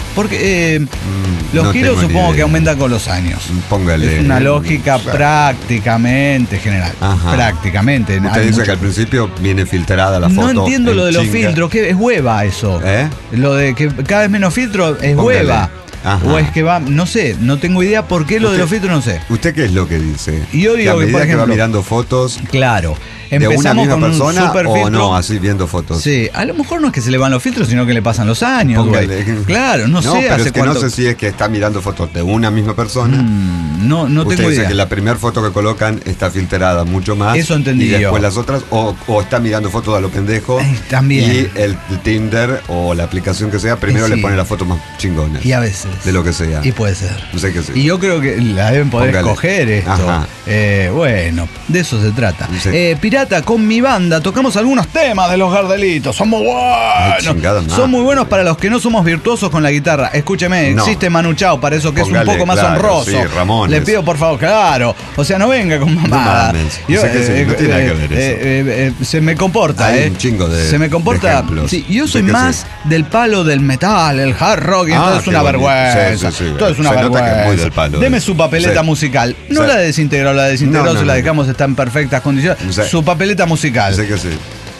Porque los kilos supongo que aumentan con los años. Póngale. Es una lógica prácticamente general. Prácticamente. Usted dice que al principio viene filtrada la foto. No entiendo lo de los filtros. ¿Qué es hueva eso? Lo de que cada vez menos filtro es hueva. Ajá. o es que va, no sé, no tengo idea por qué lo de los filtros, no sé. ¿Usted qué es lo que dice? Y yo digo que a medida por que va ejemplo, mirando fotos claro, de una empezamos misma con un persona super o filtro. no, así viendo fotos. Sí, a lo mejor no es que se le van los filtros, sino que le pasan los años, güey. Póngale. Claro, no sé pero hace es que cuánto. no sé si es que está mirando fotos de una misma persona. No Usted tengo dice idea. que la primera foto que colocan está filtrada mucho más. Eso entendí y después yo. las otras, o está mirando fotos a lo pendejo. También. Y el Tinder o la aplicación que sea, primero Sí. le pone las fotos más chingonas. Y a veces. De lo que sea. Y puede ser. No sé qué sé. Y yo creo que la deben poder Póngale. escoger esto. Ajá. Bueno, de eso se trata. Sí. Pirata, con mi banda tocamos algunos temas de los Gardelitos. Son muy buenos. chingada madre. Son muy buenos para los que no somos virtuosos con la guitarra. Escúcheme, No. existe Manu Chao para eso que Póngale, es un poco más claro, honroso. sí, Ramones. Le pido por favor, claro. O sea, no venga con mamada. mames. Sé que sí, no tiene nada que ver se me comporta, Hay un chingo de- Se me comporta. de ejemplos. Sí, yo Sé soy que más sí. del palo del metal, el hard rock, y todo es qué una bonito. vergüenza. Sí, sí, sí. Todo es una Se nota que es vergüenza. muy del palo. Deme su papeleta Sí. musical. No Sí. la desintegró, la desintegró, No, no, se la no. dejamos, está en perfectas condiciones. Sí. Su papeleta musical. Sé que sí.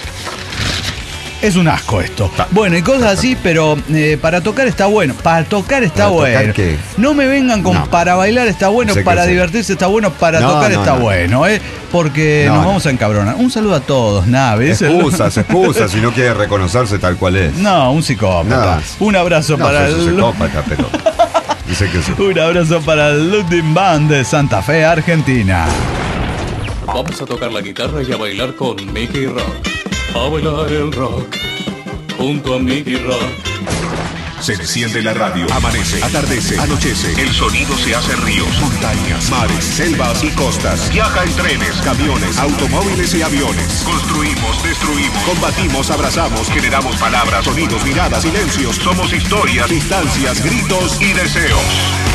Es un asco esto. Bueno, y cosas así, pero para tocar está bueno. Para tocar está ¿Para tocar bueno. qué? No me vengan con No. para bailar está bueno, Sé que para sí. divertirse está bueno, para No, tocar no, está no. bueno, porque No, nos no. vamos a encabronar. Un saludo a todos, nave. Se excusa si no quiere reconocerse tal cual es. No, un psicópata. No. Un abrazo No, para sos un el. psicópata, pero. Dice que sí. Un abrazo para el Ludwig Band de Santa Fe, Argentina. Vamos a tocar la guitarra y a bailar con Mickey Rock. A bailar el rock junto a Mickey Rock. Se enciende la radio, amanece, atardece, anochece. El sonido se hace ríos, montañas, mares, selvas y costas. Viaja en trenes, camiones, automóviles y aviones. Construimos, destruimos, combatimos, abrazamos, generamos palabras, sonidos, miradas, silencios. Somos historias, distancias, gritos y deseos.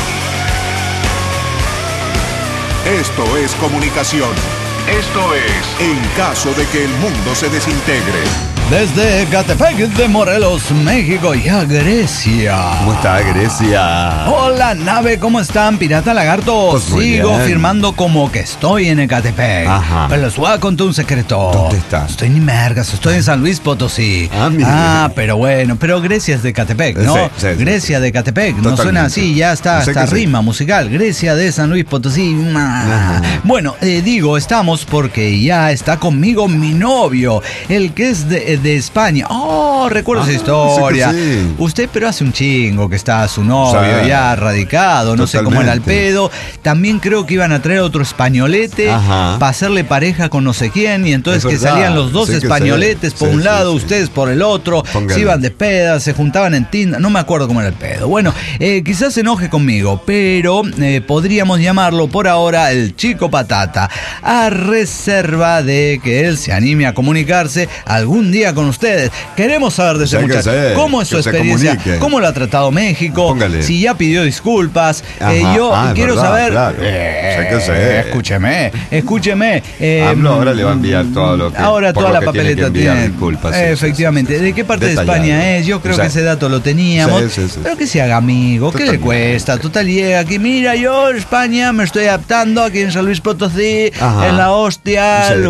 Esto es comunicación. Esto es En caso de que el mundo se desintegre. Desde Catepec de Morelos, México y a Grecia. ¿Cómo está Grecia? Hola, nave, ¿cómo están? Pirata Lagarto. Pues muy Sigo bien. firmando como que estoy en Ecatepec. Ajá. Pero les voy a contar un secreto. ¿Dónde estás? Estoy en Mergas, estoy en San Luis Potosí. mira. Pero bueno, pero Grecia es de Ecatepec, ¿no? Sí, sí, sí, Grecia de Ecatepec. No Totalmente. suena así, ya está, Sé esta que sí. rima musical. Grecia de San Luis Potosí. Ajá. Bueno, digo, estamos porque ya está conmigo mi novio, el que es de España. Oh, recuerdo esa Ah, historia. sé que sí. Usted, pero hace un chingo que está su novio Sí. ya radicado, no sé cómo era el Totalmente. pedo. También creo que iban a traer otro españolete Ajá. para hacerle pareja con no sé quién, y entonces Es que verdad. salían los dos Sí que españoletes sí. por Sí, un sí, lado, sí. ustedes por el otro, Póngale. se iban de pedas, se juntaban en Tinder, no me acuerdo cómo era el pedo. Bueno, quizás se enoje conmigo, pero podríamos llamarlo por ahora el Chico Patata, a reserva de que él se anime a comunicarse algún día con ustedes. Queremos saber de ese Sé que muchacho, sé, cómo es su que se experiencia, comunique. cómo lo ha tratado México, Póngale. si ya pidió disculpas. Ajá. Yo Ah, es quiero verdad, saber. claro. Sé que sé. Escúcheme. Hablo, ahora le va a enviar todo lo que. Ahora por toda lo la que tiene que papeleta enviar, tiene. disculpas. sí, Efectivamente. ¿De qué parte Detallado. de España es? Yo creo Sí. que ese dato lo teníamos. Sí, sí, sí. Pero que se haga amigo, ¿qué le Totalmente. cuesta? Total, llega aquí. Mira, yo en España me estoy adaptando aquí en San Luis Potosí, Ajá. en la hostia, Sí. lo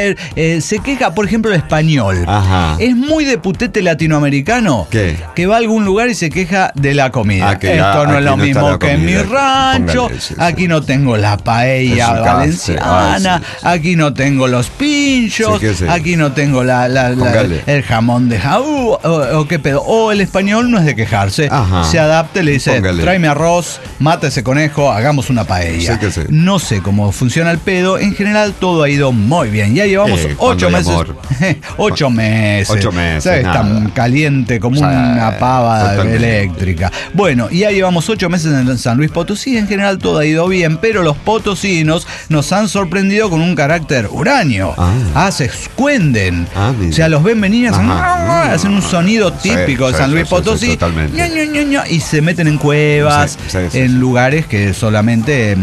se queja, por ejemplo, el español. Ajá. Es muy de putete latinoamericano. ¿Qué? Que va a algún lugar y se queja de la comida. Ah, que Esto ya no es aquí lo no está mismo la que en mi comida. rancho. Póngale, sí, sí. Aquí no tengo la paella Es un café. valenciana. Ay, sí, sí. Aquí no tengo los pinchos. Sí, que sí. Aquí no tengo Póngale. el jamón de jaú. O qué pedo. O el español no es de quejarse. Ajá. Se adapta y le dice: Póngale. tráeme arroz, mata ese conejo, hagamos una paella. Sí, que sí. No sé cómo funciona el pedo. En general, todo ha ido muy bien. Ya llevamos 8 cuando hay meses. amor. 8 meses. 8 meses, ¿Sabes? Tan nada. caliente como O sea, una pava totalmente. eléctrica. Bueno, ya llevamos 8 meses en San Luis Potosí. En general todo ha ido bien, pero los potosinos nos han sorprendido con un carácter huraño. Se escuenden. Mira. O sea, los ven venir y hacen, Ajá. hacen un sonido típico de sí, San sí, Luis sí, Potosí. sí, totalmente. Ña, Ña, Ña, Ña, y se meten en cuevas, Sí, sí, en sí. lugares que solamente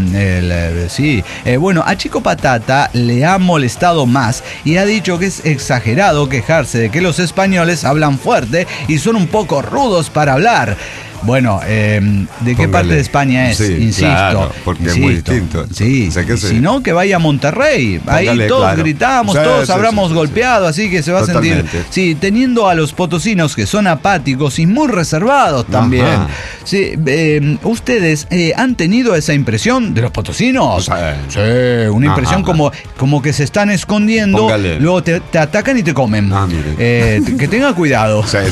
sí. Bueno, a Chico Patata le ha molestado más y ha dicho que es exagerado quejarse de que los españoles hablan fuerte y son un poco rudos para hablar. Bueno, ¿de qué Póngale. parte de España es? Sí, Insisto. claro, porque es muy distinto. Sí, O sea que sí. si no, que vaya a Monterrey. Ahí Póngale, todos claro. gritamos, Sí, todos sí, habramos sí, golpeado, así que se va a sentir. Totalmente. Sí, teniendo a los potosinos que son apáticos y muy reservados también. Ajá. Sí, ¿ustedes han tenido esa impresión de los potosinos? Sí, una impresión como que se están escondiendo, Póngale. luego te atacan y te comen. Mire. Que tenga cuidado. Sí.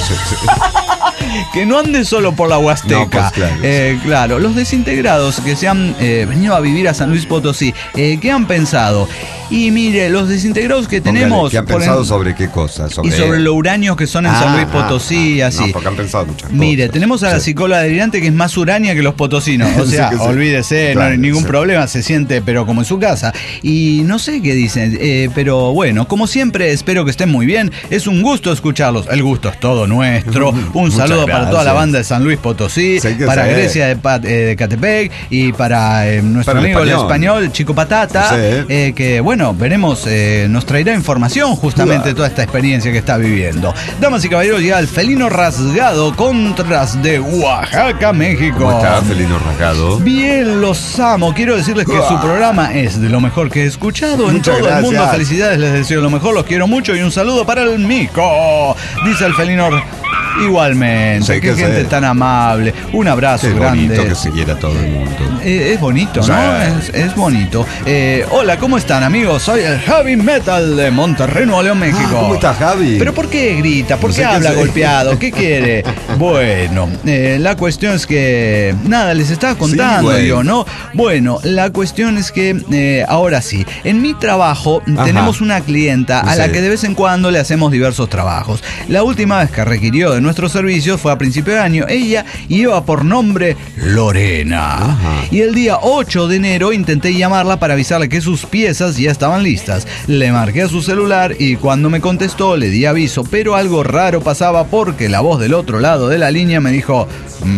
Que no ande solo por la Huasteca. No, pues, claro. Claro, los desintegrados que se han venido a vivir a San Luis Potosí, ¿qué han pensado? Y mire, los desintegrados que tenemos... ¿Qué han pensado sobre qué cosas? Y sobre lo uráneos que son en San Luis Potosí, así. No, porque han pensado muchas Mire, cosas. tenemos a la psicóloga delirante que es más urania que los potosinos. O sea, Sí que sí. olvídese, Claro, no hay ningún sí. problema, se siente, pero como en su casa. Y no sé qué dicen, pero bueno, como siempre, espero que estén muy bien. Es un gusto escucharlos. El gusto es todo nuestro. Un Muchas saludo para toda la gracias. banda de San Luis Potosí, Sí que para sí. Grecia de Catepec y para nuestro Para el amigo el español. español, Chico Patata, Sí. que bueno, veremos, nos traerá información justamente de toda esta experiencia que está viviendo. Damas y caballeros, llega el felino rasgado contras de Oaxaca, México. ¿Cómo está, felino rasgado? Bien, los amo. Quiero decirles que su programa es de lo mejor que he escuchado en Muchas todo el mundo. gracias. Felicidades, les deseo lo mejor, los quiero mucho y un saludo para el Mico. Dice el felino. Igualmente, Sí, qué que gente sí. tan amable. Un abrazo Qué grande. bonito que se quiera todo el mundo. Es bonito, Sí. ¿no? Es bonito. Hola, ¿cómo están, amigos? Soy el Heavy Metal de Monterrey, Nuevo León, México. ¿Cómo estás, Javi? ¿Pero por qué grita? ¿Por No qué sé qué habla sé. golpeado? ¿Qué quiere? Bueno, la cuestión es que... Nada, les estaba contando güey. yo, ¿no? Bueno, la cuestión es que, ahora sí, en mi trabajo Ajá. tenemos una clienta a la Sí. que de vez en cuando le hacemos diversos trabajos. La última vez que requirió de nuestros servicios fue a principio de año. Ella iba por nombre Lorena. Ajá. Y el día 8 de enero intenté llamarla para avisarle que sus piezas ya estaban listas. Le marqué a su celular y cuando me contestó le di aviso, pero algo raro pasaba porque la voz del otro lado de la línea me dijo: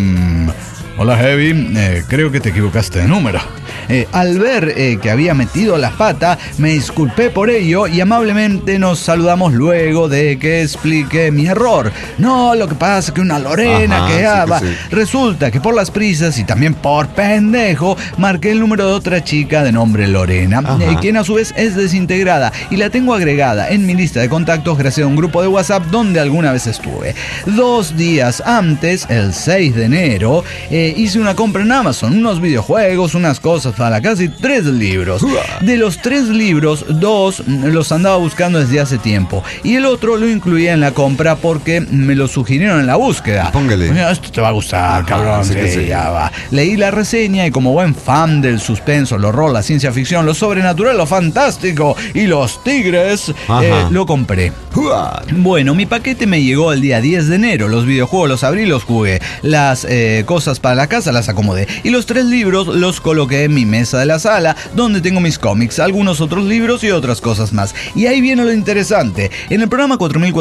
hola Heavy, creo que te equivocaste de número. Al ver que había metido la pata, me disculpé por ello y amablemente nos saludamos luego de que expliqué mi error. No, lo que pasa es que una Lorena Ajá, que sí que habla. sí. Resulta que por las prisas y también por pendejo, marqué el número de otra chica de nombre Lorena, Ajá. quien a su vez es desintegrada y la tengo agregada en mi lista de contactos gracias a un grupo de WhatsApp donde alguna vez estuve. 2 días antes, el 6 de enero, hice una compra en Amazon, unos videojuegos, unas cosas para la casa y 3 libros. De los 3 libros, 2 los andaba buscando desde hace tiempo y el otro lo incluía en la compra porque me lo sugirieron en la búsqueda. Póngale. Mira, esto te va a gustar, Ajá, cabrón. sí que Sí, sí. ya va. Leí la reseña y como buen fan del suspenso, el horror, la ciencia ficción, lo sobrenatural, lo fantástico y los tigres, Ajá. lo compré. Bueno, mi paquete me llegó el día 10 de enero. Los videojuegos los abrí y los jugué. Las cosas para la casa las acomodé. Y los 3 libros los coloqué en mi mesa de la sala, donde tengo mis cómics, algunos otros libros y otras cosas más. Y ahí viene lo interesante. En el programa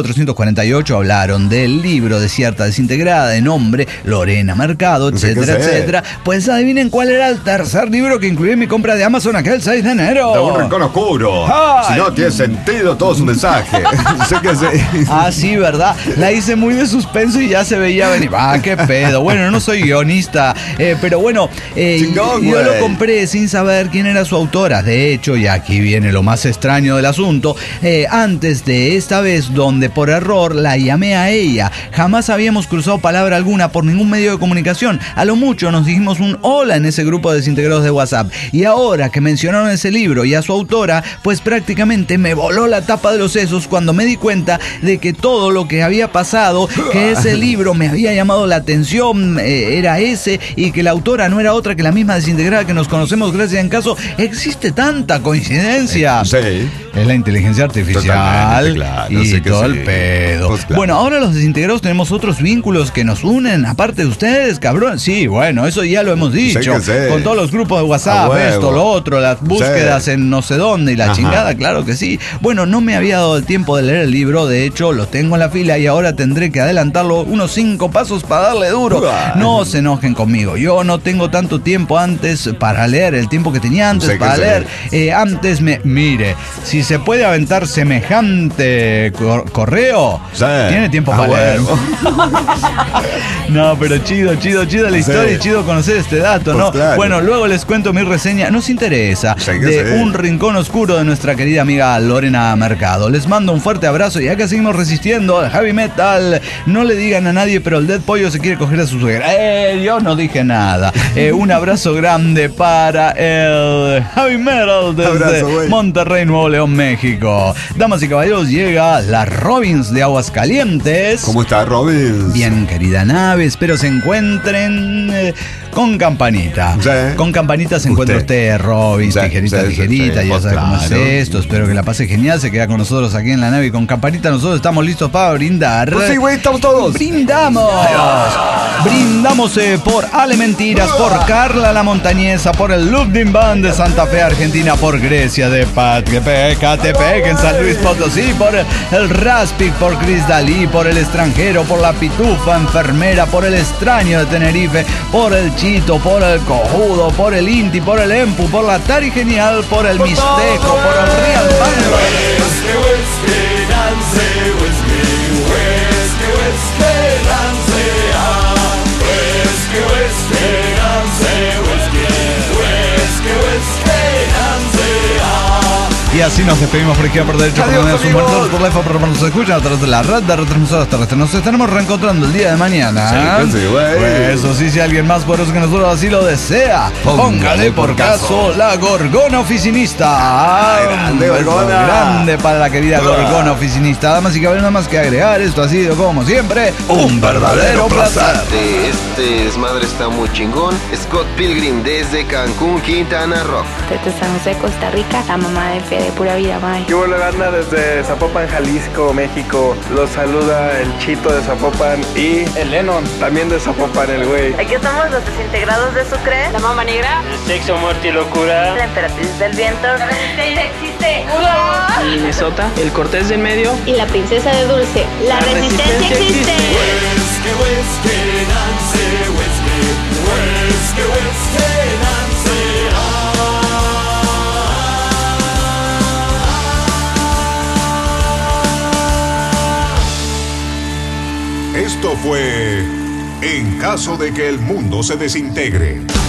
4448 hablaron del libro de cierta desintegrada de nombre Lorena Mercado, etcétera, qué sé. etcétera. Pues adivinen cuál era el tercer libro que incluí en mi compra de Amazon aquel 6 de enero. De un rincón oscuro. Ay. Si no tiene sentido todo su mensaje. Sé que sí. Ah, sí, ¿verdad? La hice muy de suspenso y ya se veía venir. Ah, qué pedo. Bueno, no soy guionista, pero bueno, Chingón, yo güey. lo compré sin saber quién era su autora. De hecho, y aquí viene lo más extraño del asunto, antes de esta vez donde por error la llamé a ella, jamás habíamos cruzado palabra alguna por ningún medio de comunicación. A lo mucho nos dijimos un hola en ese grupo de desintegrados de WhatsApp. Y ahora que mencionaron ese libro y a su autora, pues prácticamente me voló la tapa de los sesos cuando me di cuenta de que todo lo que había pasado, que ese libro me había llamado la atención, era ese, y que la autora no era otra que la misma desintegrada que nos conocemos gracias en caso. Existe tanta coincidencia. Sí. Es la inteligencia artificial. Totalmente, claro, y sé que todo sí. el pedo. Pues claro. Bueno, ahora los desintegrados tenemos otros vínculos que nos unen, aparte de ustedes, cabrón. Sí, bueno, eso ya lo hemos dicho. que sí. Con todos los grupos de WhatsApp, A huevo. esto, lo otro, las búsquedas Sí. en no sé dónde y la Ajá. chingada, claro que sí. Bueno, no me había dado el tiempo de leer el libro, de hecho, lo tengo en la fila y ahora tendré que adelantarlo unos 5 pasos para darle duro. No se enojen conmigo, yo no tengo tanto tiempo antes para leer el tiempo que tenía antes para leer. Antes mire, si se puede aventar semejante correo, tiene tiempo para leer. No, pero chido la historia y chido conocer este dato, ¿no? Claro. Bueno, luego les cuento mi reseña, nos interesa, de Un rincón oscuro de nuestra querida amiga Lorena Mercado. Les mando un fuerte abrazo y acá seguimos resistiendo al heavy metal. No le digan a nadie, pero el Dead Pollo se quiere coger a su suegra. Yo no dije nada. Un abrazo grande para el heavy metal desde Monterrey, Nuevo León, México. Damas y caballeros, llega la Robins de Aguascalientes. ¿Cómo está, Robins? Bien, querida nave, espero se encuentren con campanita. Sí. Con campanita se encuentra usted, Robins, tijerita, ya sabe cómo es esto. Espero que la pase genial, se queda con nosotros aquí en la nave y con campanita nosotros estamos listos para brindar. Pues sí, güey, estamos todos. ¡Brindamos! Brindamos por Ale Mentiras, por Carla la Montañesa, por el Ludwig Band de Santa Fe, Argentina, por Grecia de Catepec en San Luis Potosí, por el Raspic, por Cris Dalí, por el extranjero, por la Pitufa enfermera, por el extraño de Tenerife, por el Chito, por el Cojudo, por el Inti, por el Empu, por la Tari Genial, por el Mixteco, por el Real Panda. Y así nos despedimos por izquierda, por derecha, por medio de sus muertos, por la F, por nos escuchan a través de la red de retransmisoras terrestres. Nos estaremos reencontrando el día de mañana. Sí, güey. Eso sí, si alguien más poderoso que nosotros así lo desea, póngale por caso la Gorgona Oficinista. Grande, Gorgona. Grande para la querida Gorgona Oficinista. Damas y caballeros, nada más que agregar, esto ha sido como siempre un verdadero placer. Este desmadre está muy chingón. Scott Pilgrim desde Cancún, Quintana Roo. Desde San José, Costa Rica, la mamá de Fe de Pura Vida, bye. ¿Qué hubo, banda? Desde Zapopan, Jalisco, México. Los saluda el Chito de Zapopan y el Lennon, también de Zapopan, el güey. Aquí estamos los desintegrados de Sucre, la Mama Negra, el Sexo, Muerte y Locura, la Emperatriz del Viento, la Resistencia existe, Minnesota, el Cortés del Medio y la Princesa de Dulce. La Resistencia existe. Esto fue En caso de que el mundo se desintegre.